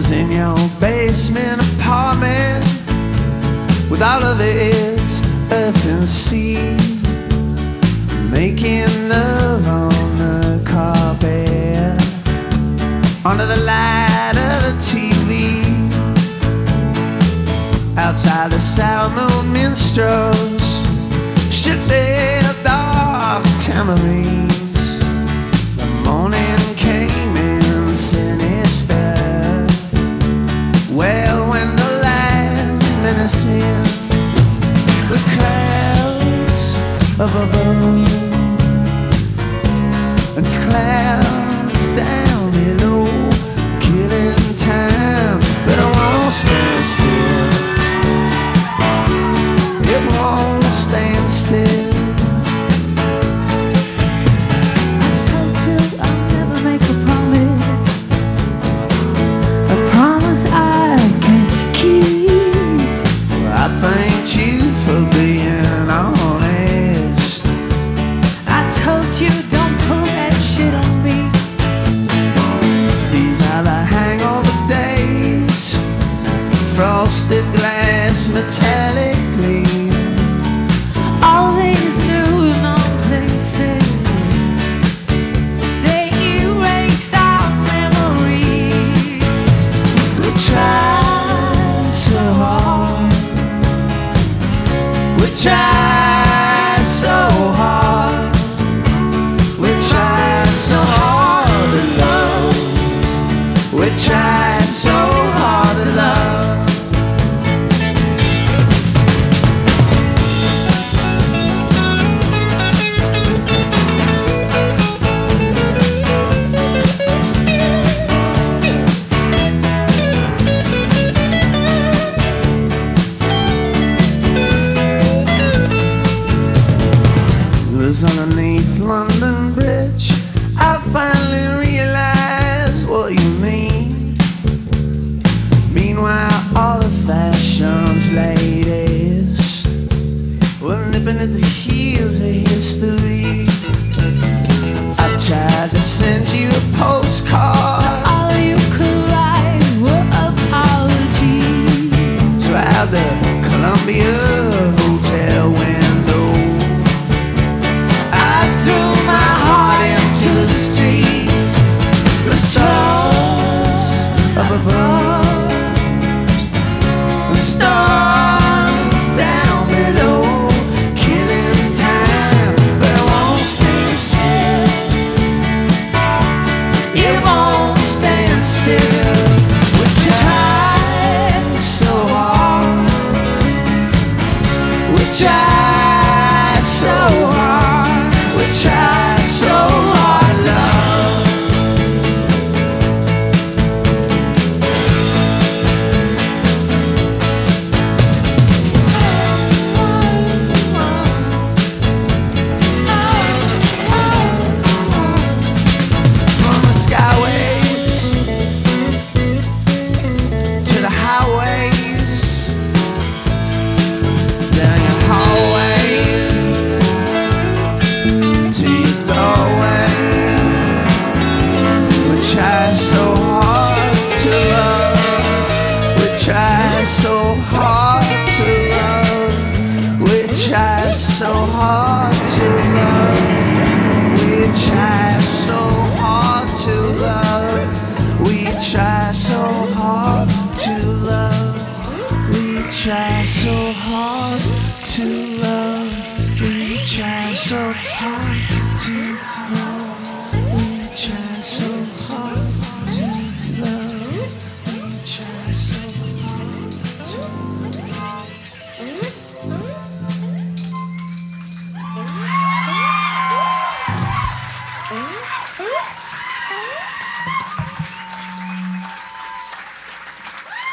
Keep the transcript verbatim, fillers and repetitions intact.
was in your basement apartment with all of its earth and sea, making love on the carpet under the light of the T V. Outside the sour moon minstrels shook their dark tambourines. The morning came in sinister, well when the light menacing the clouds of above and clouds down below, killing time, but I won't stand still. It won't stand still. I told you I'll never make a promise, a promise I can't keep. I thanked you for being honest. I told you don't pull that shit on me. These are the hangover days, frosted glass, metallic gleam. All these new known places, they erase our memories. We try so hard, we try so hard, we try so hard to love, we try so hard to love. Underneath London Bridge, I finally realized what you mean. Meanwhile, all the fashion's latest were nipping at the heels of history. I tried to send you a postcard, All you could write were apologies. so out the Columbia Hotel window I threw my heart into the street. The stars up above, the stars down below, killing time, but it won't stand still. It won't stand still. We try so hard, we try so hard, we try so hard, love. From the skyways to the highways, down your hallway to your doorway. We try so hard to love, we try so hard to love, we try so hard to love, we try so hard to love, we try so hard to love, we try so hard to love, we try so hard to love.